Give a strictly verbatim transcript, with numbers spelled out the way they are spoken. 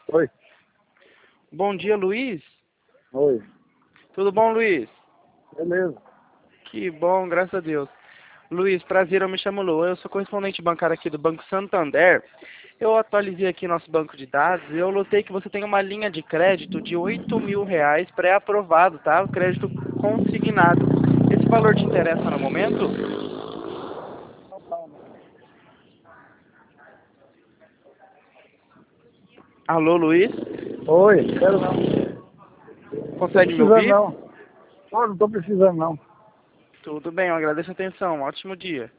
Oi. Bom dia, Luiz. Oi. Tudo bom, Luiz? Beleza. Que bom, graças a Deus. Luiz, prazer, eu me chamo Luan, eu sou correspondente bancário aqui do Banco Santander. Eu atualizei aqui nosso banco de dados e eu notei que você tem uma linha de crédito de oito mil reais pré-aprovado, tá? O crédito consignado. Esse valor te interessa no momento? Alô, Luiz? Oi, quero não. Tô Consegue me precisando ouvir? não. Pô, não tô precisando não. Tudo bem, eu agradeço a atenção. Ótimo dia.